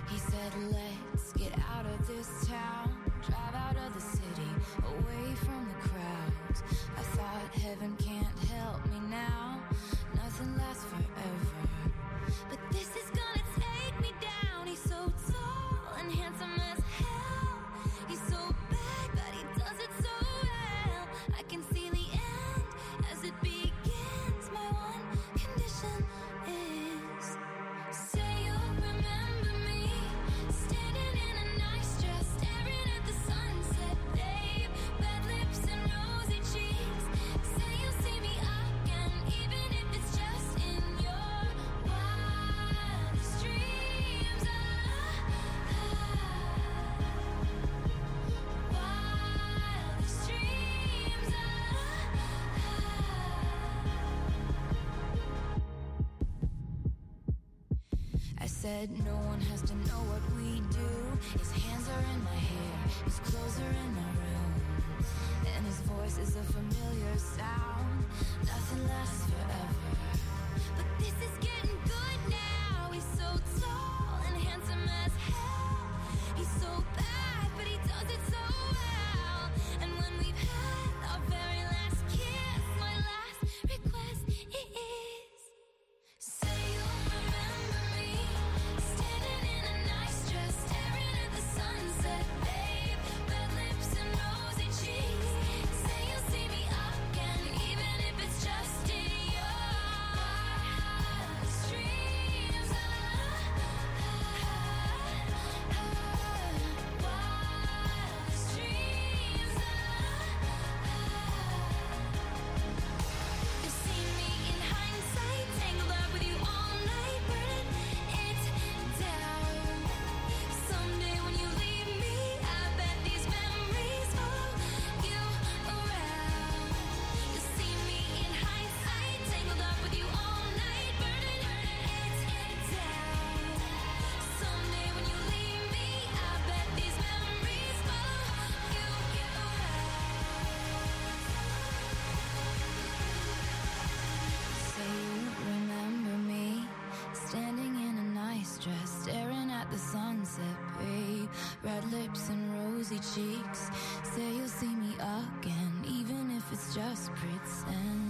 He said, let's get out of this town, drive out of the city, away from the crowds. I thought heaven can't help me now, nothing lasts forever. But this is gonna take me down. He's so tall and handsome as hell. He's so bad, but he does it so well. I can see the end as it begins. My one condition is, say you'll remember me, standing in a nice dress, staring at the sunset, babe. Red lips and rosy cheeks. Say you'll see me again, even if it's just in your wildest dreams. Wildest dreams. I said no one has to know what we do. His hands are in my hair, his clothes are in my room, and his voice is a familiar sound. Nothing lasts forever, but this is getting good now. He's so tall and handsome as hell. He's so bad, but he does it so well. And when we've had our very last kiss, my last request is, say you'll remember me, standing in a nice dress, staring at the sunset, babe. Red lips and rosy cheeks. Say you'll see me again, even if it's just in your wildest dreams. Wildest dreams. You've seen me in hindsight, tangled up with you all night, burning it down. Someday when you leave me, I bet these memories follow you around. You'll see me in hindsight, tangled up with you all night, burning it down. Someday when you leave me, I bet these memories follow you around. Say you remember me, standing in a nice dress, staring at the sunset, babe. Red lips and rosy cheeks. Say you'll see me again, even if it's just pretend.